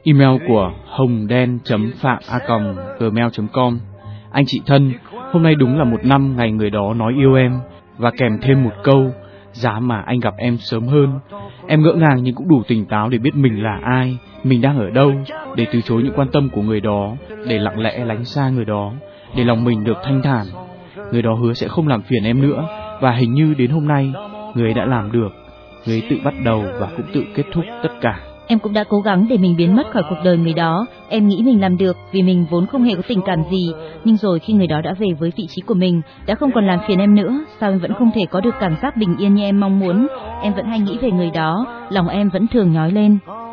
email của hongden.phạm@gmail.com. Anh chị thân, hôm nay đúng là 1 năm ngày người đó nói yêu em, và kèm thêm một câu: giá mà anh gặp em sớm hơn. Em ngỡ ngàng nhưng cũng đủ tỉnh táo để biết mình là ai, mình đang ở đâu, để từ chối những quan tâm của người đó, để lặng lẽ lánh xa người đó, để lòng mình được thanh thản. Người đó hứa sẽ không làm phiền em nữa, và hình như đến hôm nay, người ấy đã làm được. Người ấy tự bắt đầu và cũng tự kết thúc tất cả. Em cũng đã cố gắng để mình biến mất khỏi cuộc đời người đó. Em nghĩ mình làm được vì mình vốn không hề có tình cảm gì. Nhưng rồi khi người đó đã về với vị trí của mình, đã không còn làm phiền em nữa, sao em vẫn không thể có được cảm giác bình yên như em mong muốn? Em vẫn hay nghĩ về người đó, lòng em vẫn thường nhói lên.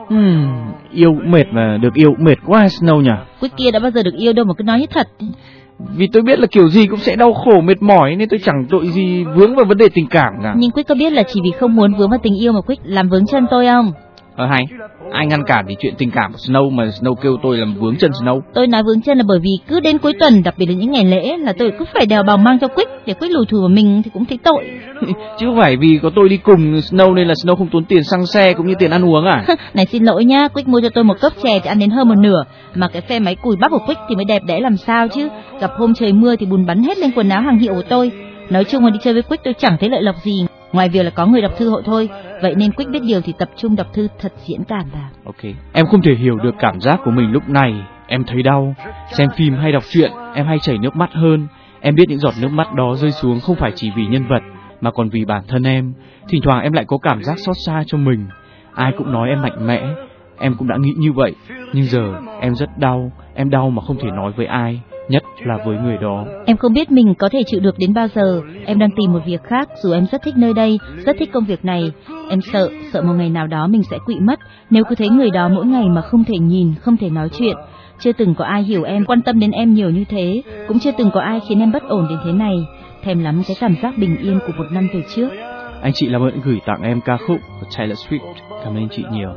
Yêu cũng mệt mà được yêu cũng mệt quá Snow nhỉ? Quyết kia đã bao giờ được yêu đâu mà cứ nói như thật. Vì tôi biết là kiểu gì cũng sẽ đau khổ mệt mỏi, nên tôi chẳng tội gì vướng vào vấn đề tình cảm cả. Nhưng Quyết có biết là chỉ vì không muốn vướng vào tình yêu mà Quyết làm vướng chân tôi không? Hay, ai ngăn cản thì chuyện tình cảm của Snow mà Snow kêu tôi làm vướng chân Snow. Tôi nói vướng chân là bởi vì cứ đến cuối tuần, đặc biệt là những ngày lễ, là tôi cứ phải đèo bào mang cho Quyết, để Quyết lùi thủi vào mình thì cũng thấy tội. Chứ không phải vì có tôi đi cùng Snow nên là Snow không tốn tiền xăng xe cũng như tiền ăn uống à? Này xin lỗi nhá, Quyết mua cho tôi một cốc chè thì ăn đến hơn một nửa, mà cái phe máy cùi bắp của Quyết thì mới đẹp đẽ làm sao chứ. Gặp hôm trời mưa thì bùn bắn hết lên quần áo hàng hiệu của tôi. Nói chung là đi chơi với Quyết tôi chẳng thấy lợi lộc gì, ngoài việc là có người đọc thư hộ thôi. Vậy nên Quyết biết điều thì tập trung đọc thư thật diễn cảm vào. Ok, em không thể hiểu được cảm giác của mình lúc này. Em thấy đau. Xem phim hay đọc truyện, em hay chảy nước mắt hơn. Em biết những giọt nước mắt đó rơi xuống không phải chỉ vì nhân vật, mà còn vì bản thân em. Thỉnh thoảng em lại có cảm giác xót xa cho mình. Ai cũng nói em mạnh mẽ, em cũng đã nghĩ như vậy. Nhưng giờ em rất đau. Em đau mà không thể nói với ai, nhất là với người đó. Em không biết mình có thể chịu được đến bao giờ. Em đang tìm một việc khác, dù em rất thích nơi đây, rất thích công việc này. Em sợ một ngày nào đó mình sẽ quỵ mất nếu cứ thấy người đó mỗi ngày mà không thể nhìn, không thể nói chuyện. Chưa từng có ai hiểu em, quan tâm đến em nhiều như thế, cũng chưa từng có ai khiến em bất ổn đến thế này. Thèm lắm cái cảm giác bình yên của 1 năm về trước. Anh chị làm ơn gửi tặng em ca khúc của Taylor Swift. Cảm ơn anh chị nhiều.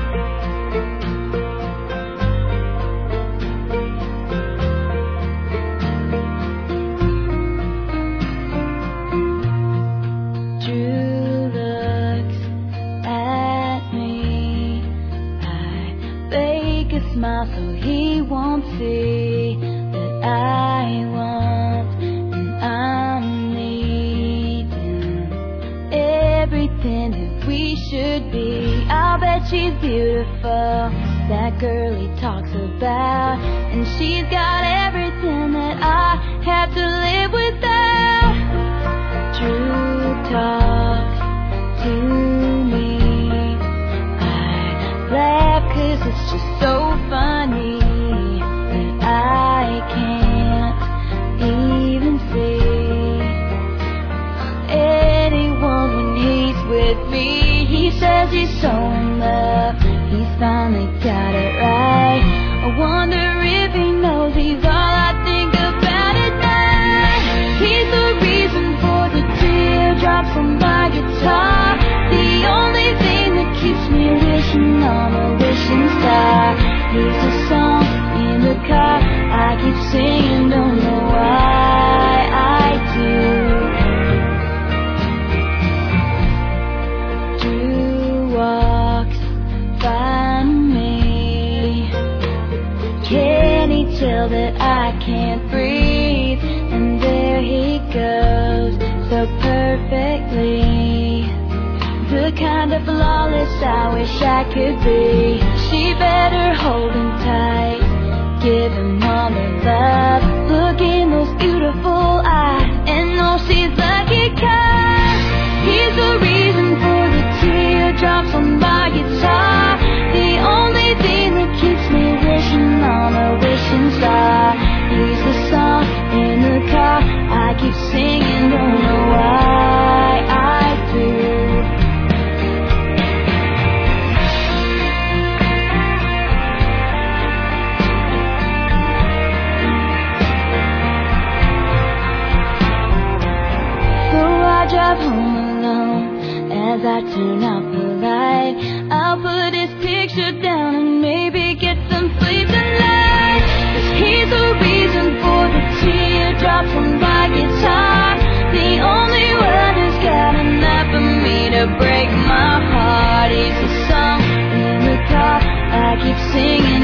Smile so he won't see that I want and I'm needing everything that we should be. I'll bet she's beautiful, that girl he talks about, and she's got everything that I have to live without. True talk to me, I laugh 'cause it's just so funny that I can't even see anyone when he's with me. He says he's so in love, he's finally got it right. I wonder if he knows he's all I think about at night. He's the reason for the teardrops on my guitar, the only thing that keeps me wishing on a wishing star. He's a song in the car I keep singing, don't know why I do. Drew walks by me, can he tell that I can't breathe? And there he goes, so perfectly, the kind of flawless I wish I could be. She better hold him tight, give him all the love. Look in those beautiful eyes and know she's lucky 'cause he's the reason for the teardrops on my guitar, the only thing that keeps me wishing on a wishing star. He's the song in the car I keep singing, don't know why I do. Drive home alone as I turn out the light. I'll put his picture down and maybe get some sleep tonight. 'Cause he's the reason for the teardrops on my guitar, the only one who's got enough for me to break my heart. He's the song in the car I keep singing,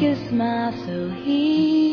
make you smile so easy.